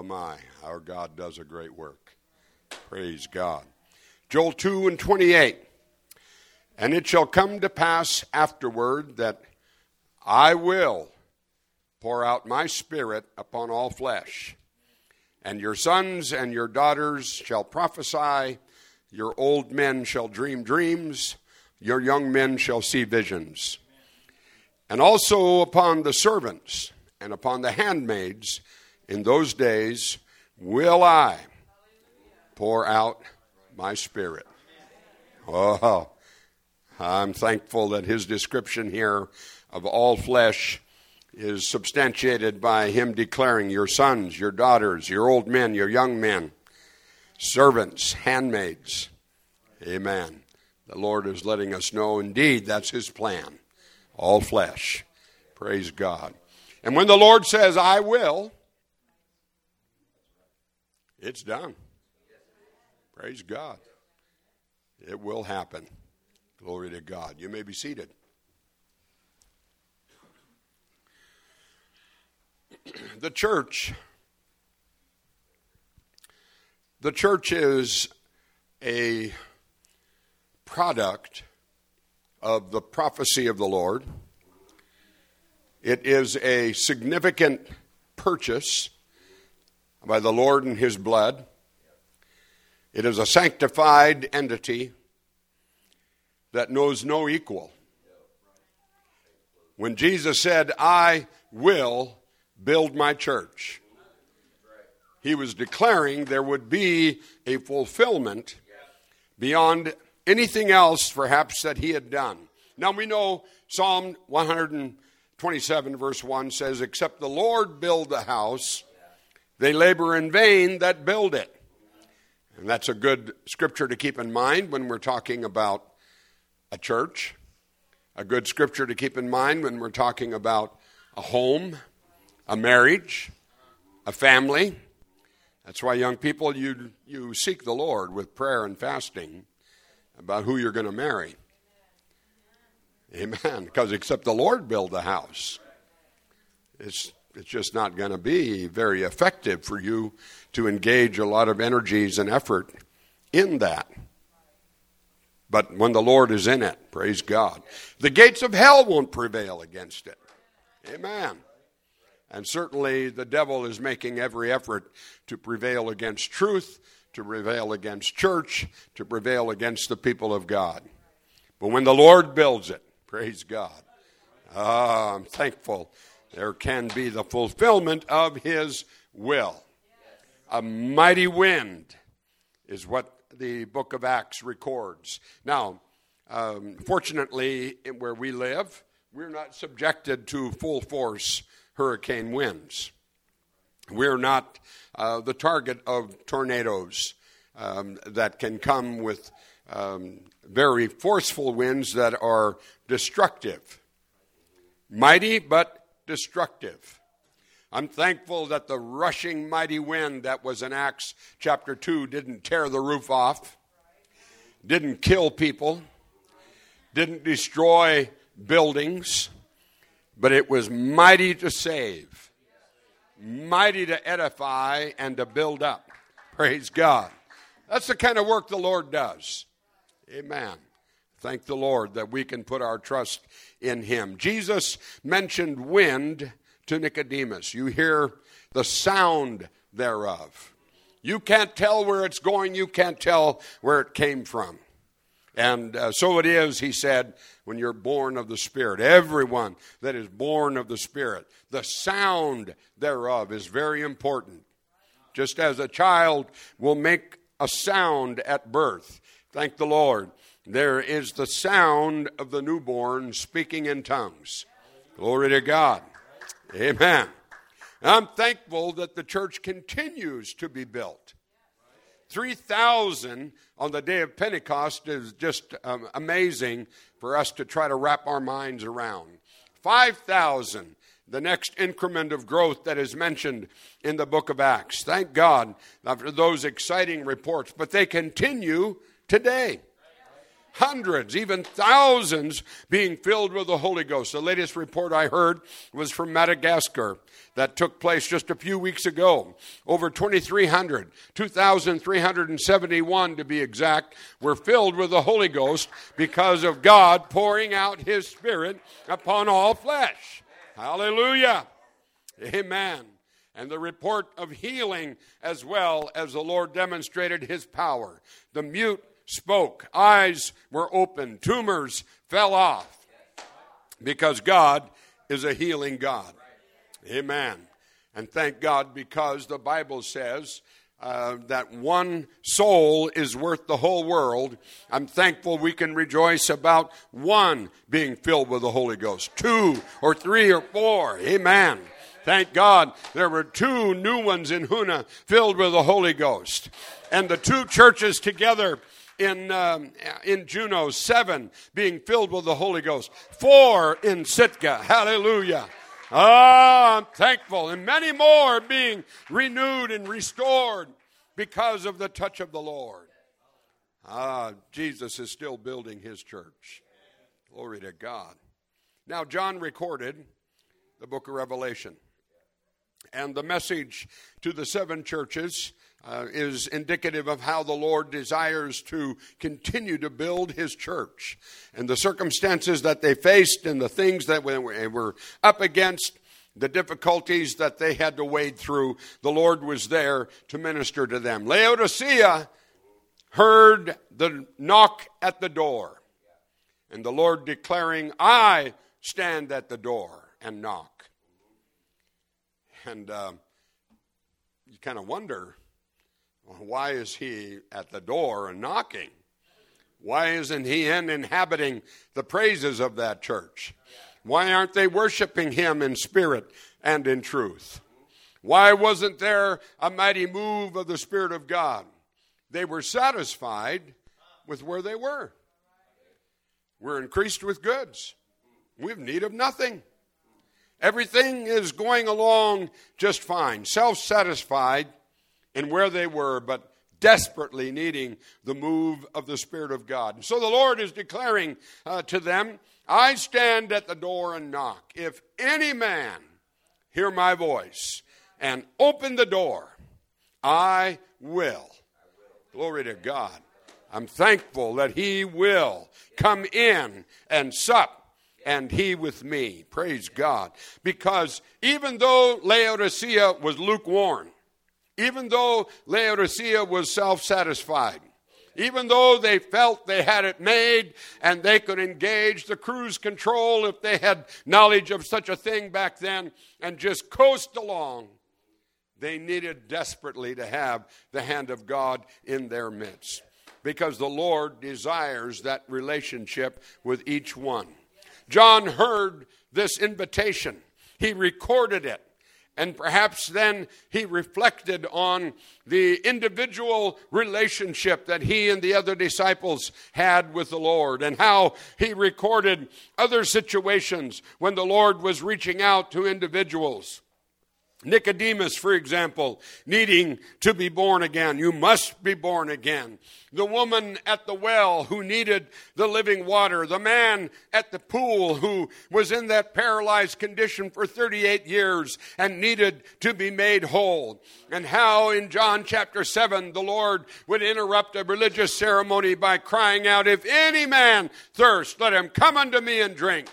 my. Our God does a great work. Praise God. Joel 2:28. And it shall come to pass afterward that I will pour out my spirit upon all flesh. And your sons and your daughters shall prophesy. Your old men shall dream dreams. Your young men shall see visions. And also upon the servants and upon the handmaids in those days will I pour out my spirit. Oh, I'm thankful that his description here of all flesh is substantiated by him declaring your sons, your daughters, your old men, your young men, servants, handmaids. Amen. The Lord is letting us know indeed that's his plan. All flesh. Praise God. And when the Lord says, I will, it's done. Praise God. It will happen. Glory to God. You may be seated. The church is a product of the prophecy of the Lord. It is a significant purchase by the Lord in his blood. It is a sanctified entity that knows no equal. When Jesus said, I will build my church, he was declaring there would be a fulfillment beyond anything else perhaps that he had done. Now we know Psalm 127 verse 1 says, except the Lord build the house, they labor in vain that build it. And that's a good scripture to keep in mind when we're talking about a church. A good scripture to keep in mind when we're talking about a home, a marriage, a family. That's why, young people, you seek the Lord with prayer and fasting about who you're going to marry. Amen. Because except the Lord build the house, it's just not going to be very effective for you to engage a lot of energies and effort in that. But when the Lord is in it, praise God, the gates of hell won't prevail against it. Amen. And certainly the devil is making every effort to prevail against truth, to prevail against church, to prevail against the people of God. But when the Lord builds it, praise God, I'm thankful there can be the fulfillment of his will. A mighty wind is what the book of Acts records. Now, fortunately, where we live, we're not subjected to full force hurricane winds. We're not the target of tornadoes that can come with very forceful winds that are destructive. Mighty, but destructive. I'm thankful that the rushing mighty wind that was in Acts chapter 2 didn't tear the roof off, didn't kill people, didn't destroy buildings, but it was mighty to save, mighty to edify, and to build up. Praise God. That's the kind of work the Lord does. Amen. Thank the Lord that we can put our trust in him. Jesus mentioned wind to Nicodemus. You hear the sound thereof. You can't tell where it's going. You can't tell where it came from. And so it is, he said, when you're born of the Spirit. Everyone that is born of the Spirit, the sound thereof is very important. Just as a child will make a sound at birth, thank the Lord, there is the sound of the newborn speaking in tongues. Glory to God. Amen. I'm thankful that the church continues to be built. 3,000 on the day of Pentecost is just amazing for us to try to wrap our minds around. 5,000, the next increment of growth that is mentioned in the book of Acts. Thank God for those exciting reports, but they continue today. hundreds, even thousands being filled with the Holy Ghost. The latest report I heard was from Madagascar that took place just a few weeks ago. Over 2,300, 2,371 to be exact, were filled with the Holy Ghost because of God pouring out His Spirit upon all flesh. Hallelujah. Amen. And the report of healing as well, as the Lord demonstrated His power. The mute spoke, eyes were opened, tumors fell off, because God is a healing God. Amen. And thank God, because the Bible says that one soul is worth the whole world. I'm thankful we can rejoice about one being filled with the Holy Ghost. 2 or 3 or 4. Amen. Thank God there were 2 new ones in Hoonah filled with the Holy Ghost. And the 2 churches together in Juneau, 7 being filled with the Holy Ghost. 4 in Sitka. Hallelujah. I'm thankful. And many more being renewed and restored because of the touch of the Lord. Jesus is still building His church. Glory to God. Now, John recorded the book of Revelation. And the message to the 7 churches is indicative of how the Lord desires to continue to build His church. And the circumstances that they faced and the things that they were up against, the difficulties that they had to wade through, the Lord was there to minister to them. Laodicea heard the knock at the door, and the Lord declaring, I stand at the door and knock. And you kind of wonder, why is He at the door and knocking? Why isn't He inhabiting the praises of that church? Why aren't they worshiping Him in spirit and in truth? Why wasn't there a mighty move of the Spirit of God? They were satisfied with where they were. We're increased with goods. We have need of nothing. Everything is going along just fine, self-satisfied in where they were, but desperately needing the move of the Spirit of God. And so the Lord is declaring to them, I stand at the door and knock. If any man hear my voice and open the door, I will. Glory to God. I'm thankful that He will come in and sup, and He with me. Praise God. Because even though Laodicea was lukewarm, even though Laodicea was self-satisfied, even though they felt they had it made and they could engage the cruise control if they had knowledge of such a thing back then and just coast along, they needed desperately to have the hand of God in their midst. Because the Lord desires that relationship with each one. John heard this invitation. He recorded it. And perhaps then he reflected on the individual relationship that he and the other disciples had with the Lord, and how he recorded other situations when the Lord was reaching out to individuals. Nicodemus, for example, needing to be born again. You must be born again. The woman at the well who needed the living water. The man at the pool who was in that paralyzed condition for 38 years and needed to be made whole. And how in John chapter 7 the Lord would interrupt a religious ceremony by crying out, if any man thirst, let him come unto me and drink.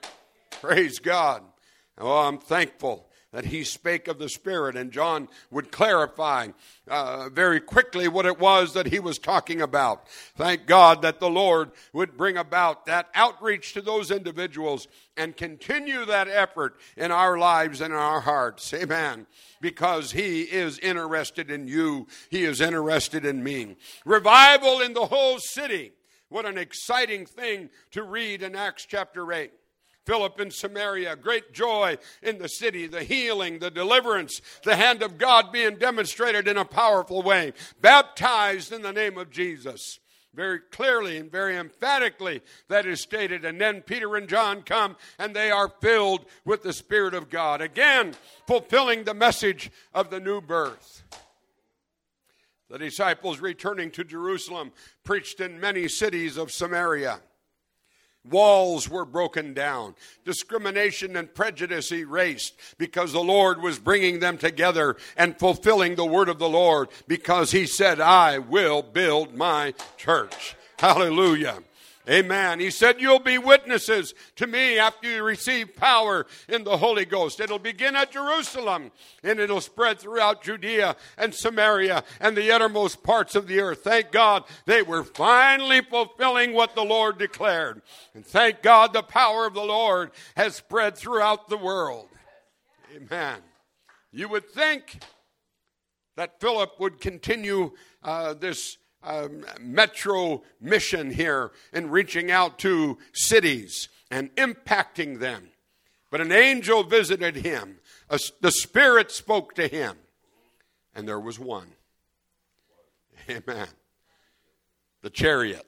Praise God. Oh, I'm thankful that he spake of the Spirit, and John would clarify very quickly what it was that he was talking about. Thank God that the Lord would bring about that outreach to those individuals and continue that effort in our lives and in our hearts. Amen. Because He is interested in you. He is interested in me. Revival in the whole city. What an exciting thing to read in Acts chapter 8. Philip in Samaria, great joy in the city, the healing, the deliverance, the hand of God being demonstrated in a powerful way. Baptized in the name of Jesus. Very clearly and very emphatically that is stated. And then Peter and John come and they are filled with the Spirit of God. Again, fulfilling the message of the new birth. The disciples, returning to Jerusalem, preached in many cities of Samaria. Walls were broken down. Discrimination and prejudice erased because the Lord was bringing them together and fulfilling the word of the Lord, because he said, I will build my church. Hallelujah. Amen. He said, you'll be witnesses to me after you receive power in the Holy Ghost. It'll begin at Jerusalem, and it'll spread throughout Judea and Samaria and the uttermost parts of the earth. Thank God they were finally fulfilling what the Lord declared. And thank God the power of the Lord has spread throughout the world. Amen. You would think that Philip would continue this metro mission here in reaching out to cities and impacting them. But an angel visited him. The Spirit spoke to him. And there was one. Amen. The chariot.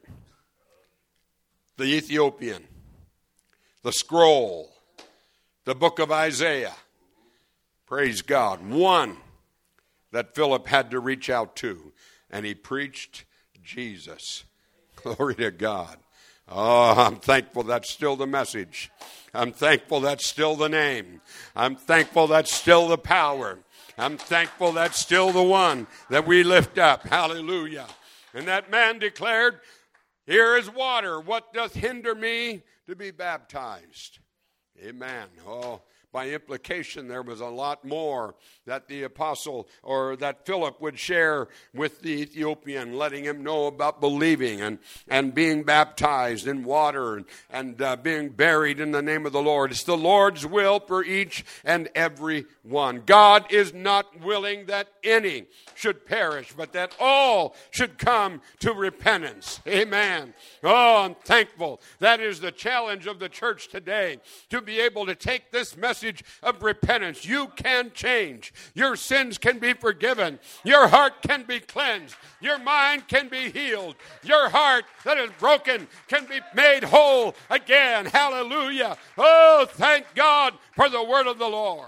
The Ethiopian. The scroll. The book of Isaiah. Praise God. One that Philip had to reach out to. And he preached Jesus. Glory to God. Oh, I'm thankful that's still the message. I'm thankful that's still the name. I'm thankful that's still the power. I'm thankful that's still the one that we lift up. Hallelujah. And that man declared, here is water. What doth hinder me to be baptized? Amen. Oh, by implication, there was a lot more that the apostle or that Philip would share with the Ethiopian, letting him know about believing and being baptized in water and being buried in the name of the Lord. It's the Lord's will for each and every one. God is not willing that any should perish, but that all should come to repentance. Amen. Oh, I'm thankful. That is the challenge of the church today, to be able to take this message of repentance. You can change. Your sins can be forgiven. Your heart can be cleansed. Your mind can be healed. Your heart that is broken can be made whole again. Hallelujah. Oh, thank God for the word of the Lord.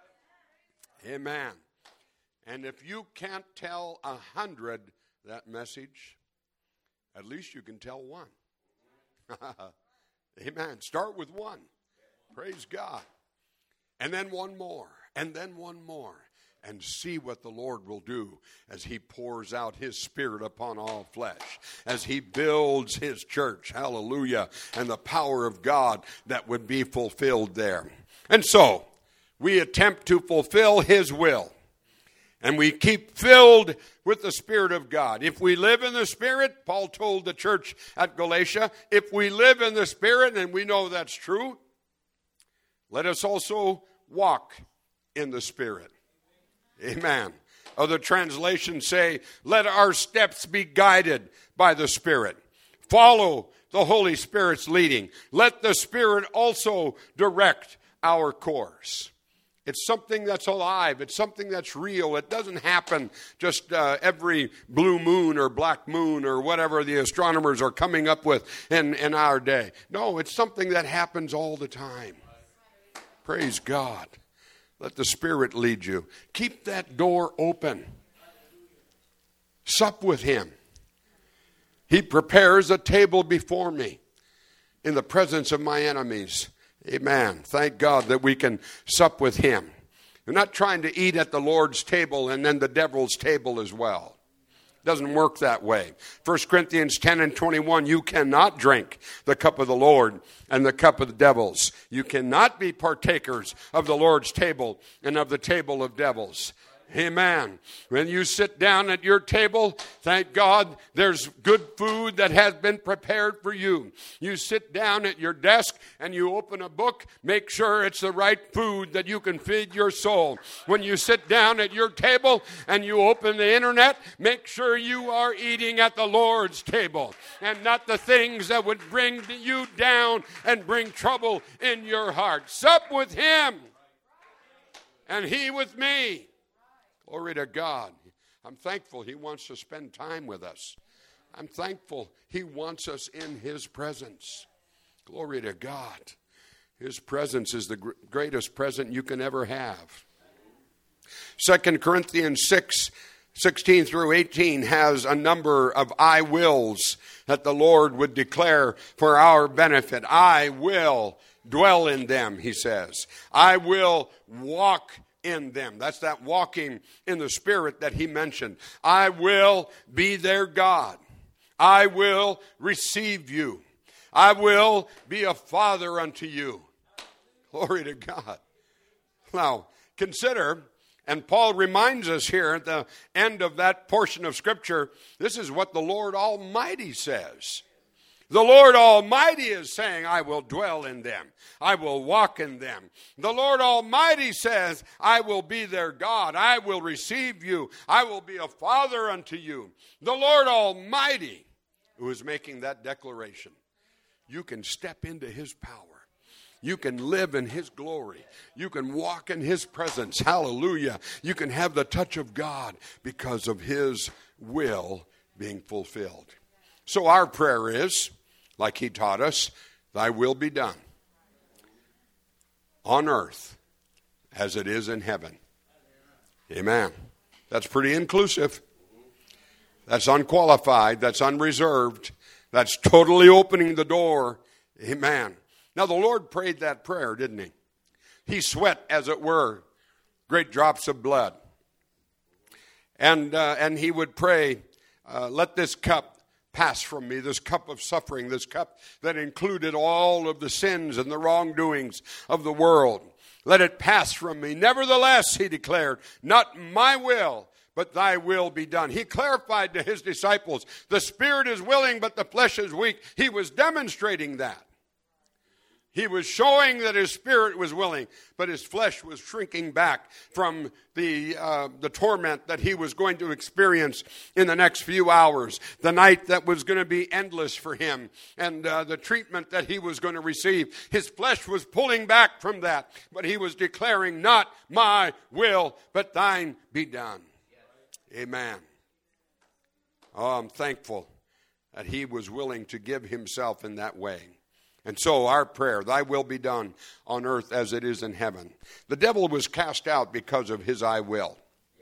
Amen. And if you can't tell 100 that message, at least you can tell one. Amen. Start with one. Praise God. And then one more, and then one more, and see what the Lord will do as he pours out his Spirit upon all flesh, as he builds his church, hallelujah, and the power of God that would be fulfilled there. And so, we attempt to fulfill his will, and we keep filled with the Spirit of God. If we live in the Spirit, Paul told the church at Galatia, if we live in the Spirit, and we know that's true, let us also walk in the Spirit. Amen. Other translations say, let our steps be guided by the Spirit. Follow the Holy Spirit's leading. Let the Spirit also direct our course. It's something that's alive. It's something that's real. It doesn't happen just every blue moon or black moon or whatever the astronomers are coming up with in our day. No, it's something that happens all the time. Praise God. Let the Spirit lead you. Keep that door open. Sup with him. He prepares a table before me in the presence of my enemies. Amen. Thank God that we can sup with him. We're not trying to eat at the Lord's table and then the devil's table as well. Doesn't work that way. 1 Corinthians 10 and 21, you cannot drink the cup of the Lord and the cup of the devils. You cannot be partakers of the Lord's table and of the table of devils. Amen. When you sit down at your table, thank God there's good food that has been prepared for you. You sit down at your desk and you open a book, make sure it's the right food that you can feed your soul. When you sit down at your table and you open the internet, make sure you are eating at the Lord's table and not the things that would bring you down and bring trouble in your heart. Sup with him and he with me. Glory to God. I'm thankful he wants to spend time with us. I'm thankful he wants us in his presence. Glory to God. His presence is the greatest present you can ever have. 2 Corinthians 6 16 through 18 has a number of I wills that the Lord would declare for our benefit. I will dwell in them, he says. I will walk in them. That's that walking in the Spirit that he mentioned. I will be their God. I will receive you. I will be a father unto you. Glory to God. Now, consider, and Paul reminds us here at the end of that portion of Scripture, this is what the Lord Almighty says. The Lord Almighty is saying, I will dwell in them. I will walk in them. The Lord Almighty says, I will be their God. I will receive you. I will be a father unto you. The Lord Almighty who is making that declaration. You can step into his power. You can live in his glory. You can walk in his presence. Hallelujah. You can have the touch of God because of his will being fulfilled. So our prayer is, like he taught us, thy will be done on earth as it is in heaven. Amen. That's pretty inclusive. That's unqualified. That's unreserved. That's totally opening the door. Amen. Now, the Lord prayed that prayer, didn't he? He sweat, as it were, great drops of blood. And he would pray, let this cup pass from me, this cup of suffering, this cup that included all of the sins and the wrongdoings of the world. Let it pass from me. Nevertheless, he declared, not my will, but thy will be done. He clarified to his disciples, the spirit is willing, but the flesh is weak. He was demonstrating that. He was showing that his spirit was willing, but his flesh was shrinking back from the torment that he was going to experience in the next few hours, the night that was going to be endless for him, and the treatment that he was going to receive. His flesh was pulling back from that, but he was declaring, not my will, but thine be done. Amen. Oh, I'm thankful that he was willing to give himself in that way. And so our prayer, thy will be done on earth as it is in heaven. The devil was cast out because of his I will.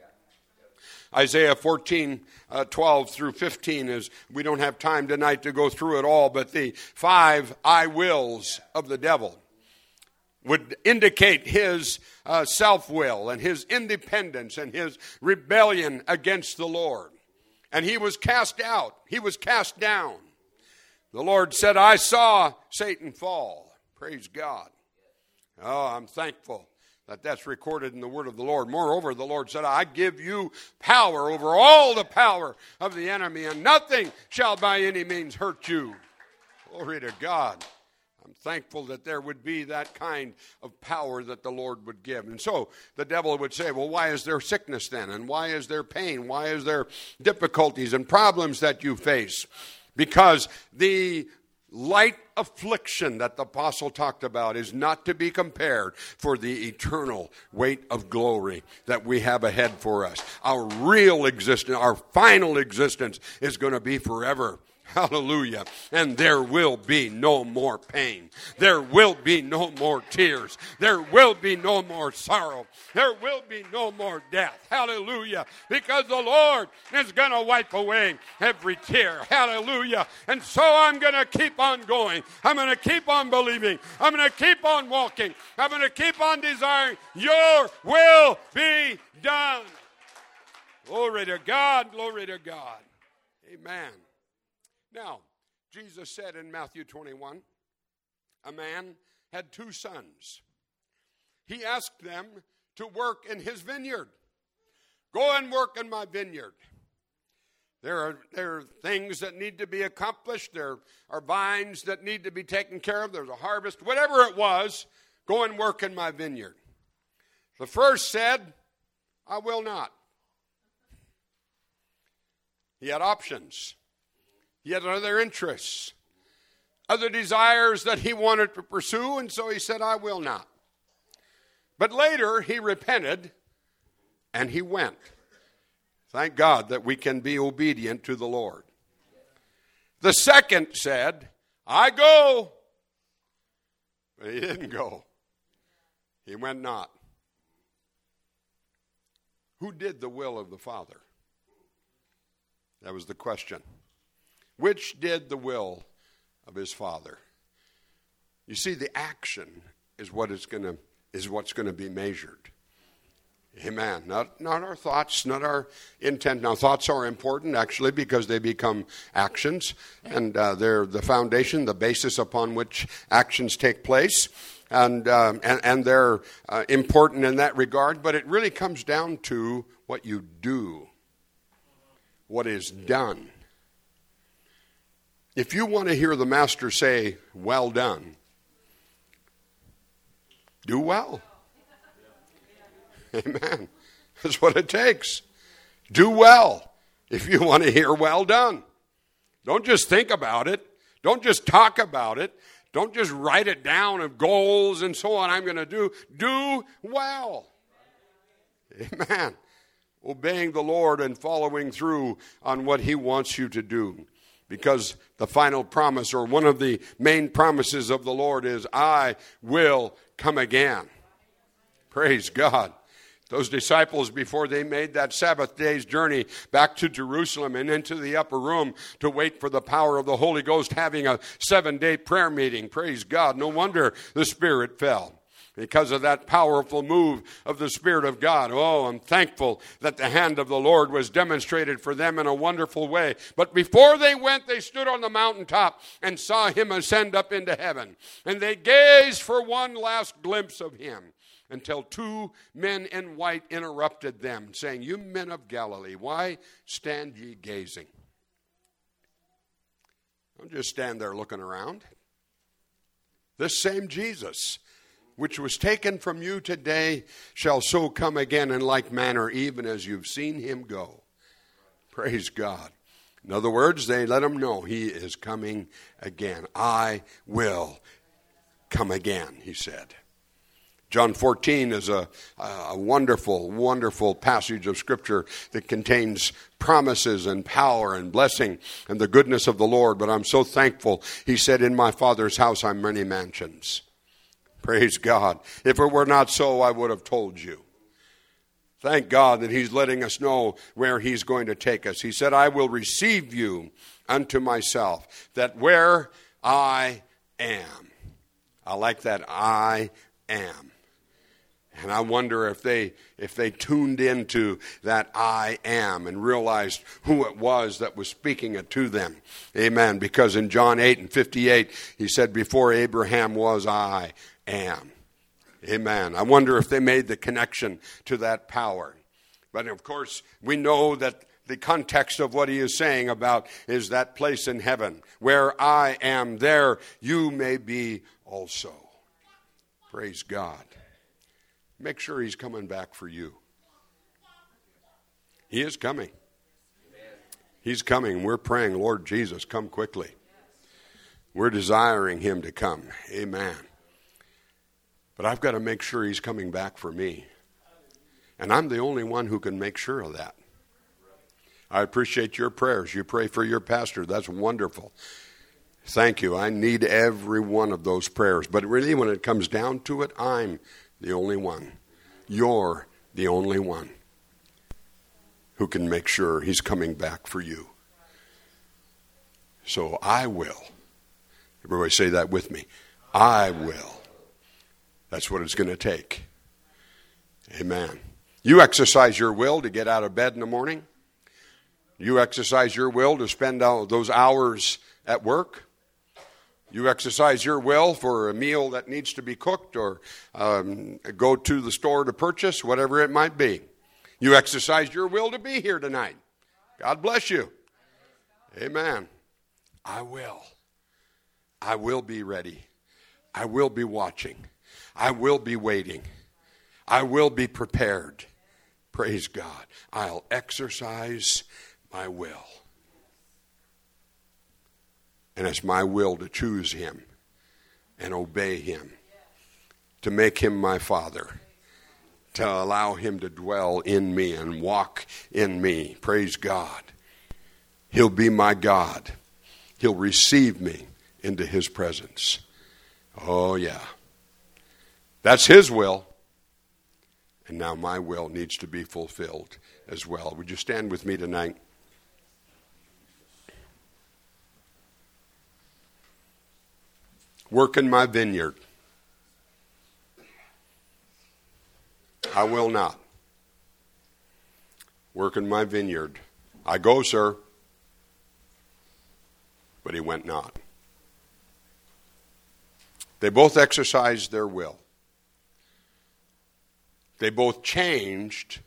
Isaiah 14, 12 through 15 is, we don't have time tonight to go through it all, but the 5 I wills of the devil would indicate his self-will and his independence and his rebellion against the Lord. And he was cast out. He was cast down. The Lord said, I saw Satan fall. Praise God. Oh, I'm thankful that that's recorded in the word of the Lord. Moreover, the Lord said, I give you power over all the power of the enemy, and nothing shall by any means hurt you. Glory to God. I'm thankful that there would be that kind of power that the Lord would give. And so the devil would say, well, why is there sickness then? And why is there pain? Why is there difficulties and problems that you face? Because the light affliction that the apostle talked about is not to be compared for the eternal weight of glory that we have ahead for us. Our real existence, our final existence is going to be forever. Hallelujah. And there will be no more pain. There will be no more tears. There will be no more sorrow. There will be no more death. Hallelujah. Because the Lord is going to wipe away every tear. Hallelujah. And so I'm going to keep on going. I'm going to keep on believing. I'm going to keep on walking. I'm going to keep on desiring. Your will be done. Glory to God. Glory to God. Amen. Now, Jesus said in Matthew 21, a man had 2 sons. He asked them to work in his vineyard. Go and work in my vineyard. There are things that need to be accomplished. There are vines that need to be taken care of. There's a harvest. Whatever it was, go and work in my vineyard. The first said, I will not. He had options. He had other interests, other desires that he wanted to pursue, and so he said, I will not. But later he repented and he went. Thank God that we can be obedient to the Lord. The second said, I go. But he didn't go. He went not. Who did the will of the Father? That was the question. Which did the will of his Father? You see, the action is what's going to be measured. Amen. Not our thoughts, not our intent. Now, thoughts are important, actually, because they become actions, and they're the foundation, the basis upon which actions take place, and they're important in that regard. But it really comes down to what you do, what is done. If you want to hear the Master say, "Well done," do well. Amen. That's what it takes. Do well if you want to hear "well done." Don't just think about it. Don't just talk about it. Don't just write it down of goals and so on. I'm going to do well. Amen. Obeying the Lord and following through on what he wants you to do. Because the final promise, or one of the main promises of the Lord, is, "I will come again." Praise God. Those disciples, before they made that Sabbath day's journey back to Jerusalem and into the upper room to wait for the power of the Holy Ghost, having a 7-day prayer meeting. Praise God. No wonder the Spirit fell, because of that powerful move of the Spirit of God. Oh, I'm thankful that the hand of the Lord was demonstrated for them in a wonderful way. But before they went, they stood on the mountaintop and saw him ascend up into heaven. And they gazed for one last glimpse of him, until 2 men in white interrupted them, saying, "You men of Galilee, why stand ye gazing?" Don't just stand there looking around. This same Jesus, which was taken from you today, shall so come again in like manner, even as you've seen him go. Praise God. In other words, they let him know he is coming again. "I will come again," he said. John 14 is a wonderful, wonderful passage of Scripture that contains promises and power and blessing and the goodness of the Lord. But I'm so thankful. He said, "In my Father's house are many mansions." Praise God. If it were not so, I would have told you. Thank God that he's letting us know where he's going to take us. He said, "I will receive you unto myself, that where I am." I like that, "I am." And I wonder if they tuned into that "I am" and realized who it was that was speaking it to them. Amen. Because in John 8:58, he said, "Before Abraham was, I am." Amen. I wonder if they made the connection to that power. But of course, we know that the context of what he is saying about is that place in heaven. "Where I am, there you may be also." Praise God. Make sure he's coming back for you. He is coming. He's coming. We're praying, "Lord Jesus, come quickly." We're desiring him to come. Amen. But I've got to make sure he's coming back for me. And I'm the only one who can make sure of that. I appreciate your prayers. You pray for your pastor. That's wonderful. Thank you. I need every one of those prayers. But really, when it comes down to it, I'm the only one. You're the only one who can make sure he's coming back for you. So I will. Everybody say that with me. I will. That's what it's going to take. Amen. You exercise your will to get out of bed in the morning. You exercise your will to spend those hours at work. You exercise your will for a meal that needs to be cooked, or go to the store to purchase, whatever it might be. You exercise your will to be here tonight. God bless you. Amen. I will. I will be ready. I will be watching. I will be waiting. I will be prepared. Praise God. I'll exercise my will. And it's my will to choose him and obey him, to make him my Father, to allow him to dwell in me and walk in me. Praise God. He'll be my God. He'll receive me into his presence. Oh, yeah. That's his will. And now my will needs to be fulfilled as well. Would you stand with me tonight? work in my vineyard. I will not work in my vineyard. I go, sir. But he went not. They both exercised their will. They both changed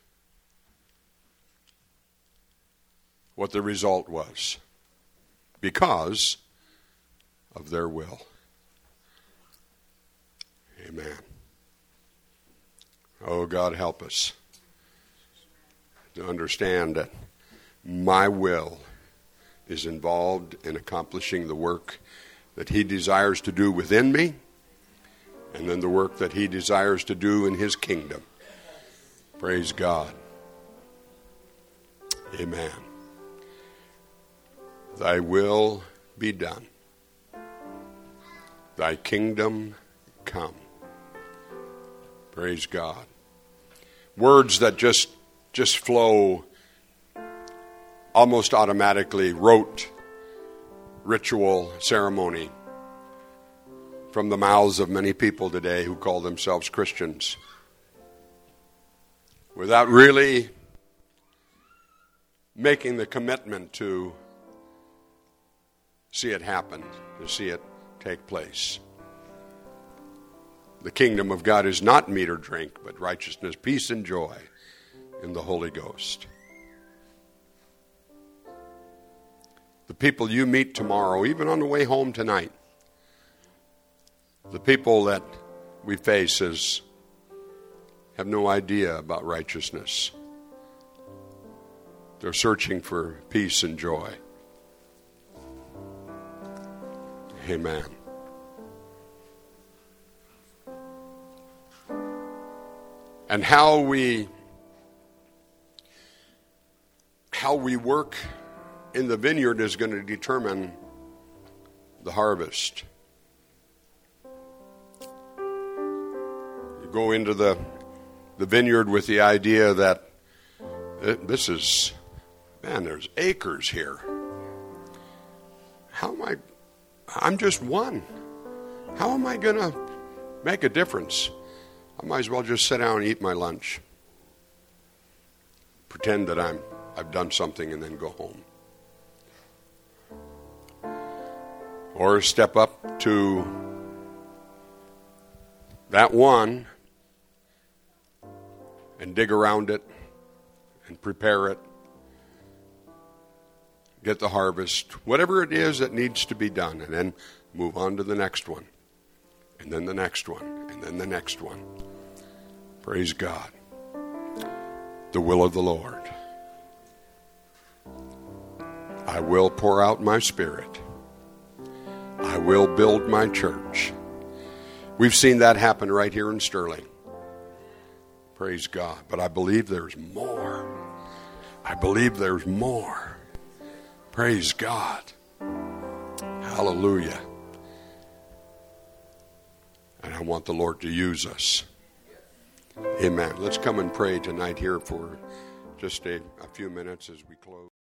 what the result was because of their will. Amen. Oh, God, help us to understand that my will is involved in accomplishing the work that he desires to do within me, and then the work that he desires to do in his kingdom. Praise God. Amen. Thy will be done. Thy kingdom come. Praise God. Words that just flow almost automatically, rote, ritual, ceremony from the mouths of many people today who call themselves Christians, without really making the commitment to see it happen, to see it take place. The kingdom of God is not meat or drink, but righteousness, peace, and joy in the Holy Ghost. The people you meet tomorrow, even on the way home tonight, the people that we face have no idea about righteousness. They're searching for peace and joy. Amen. And how we work in the vineyard is going to determine the harvest. You go into the vineyard with the idea that there's acres here. I'm just one. How am I going to make a difference? I might as well just sit down and eat my lunch. Pretend that I've done something and then go home. Or step up to that one and dig around it and prepare it. Get the harvest, whatever it is that needs to be done, and then move on to the next one, and then the next one, and then the next one. Praise God. The will of the Lord. I will pour out my Spirit. I will build my church. We've seen that happen right here in Sterling. Praise God. But I believe there's more. I believe there's more. Praise God. Hallelujah. And I want the Lord to use us. Amen. Let's come and pray tonight here for just a few minutes as we close.